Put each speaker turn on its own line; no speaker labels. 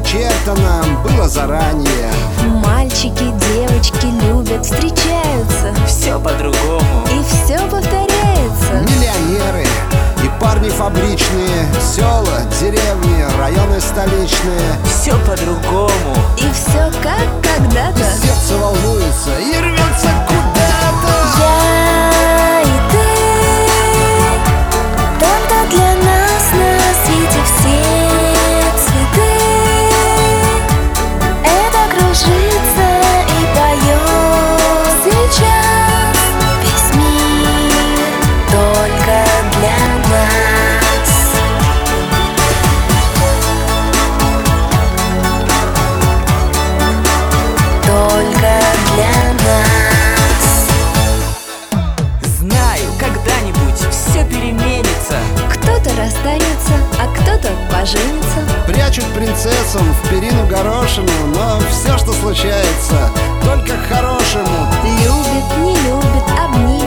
предначертано было заранее.
Мальчики, девочки любят, встречаются,
Все по-другому.
и все повторяется.
Миллионеры и парни фабричные, села, деревни, районы столичные.
Все по-другому.
И все как когда-то.
Сердце волнуется и рвется куда-то.
Я и ты, только для нас на свете все цветы. Это кружится и поет сейчас весь мир только для нас. Только для нас.
Знаю, когда-нибудь все переменится.
Кто-то расстанется, а кто-то поженится.
Прячут принцессам в перину горошину, но все, что случается, только к хорошему.
Любит, не любит, обнимет,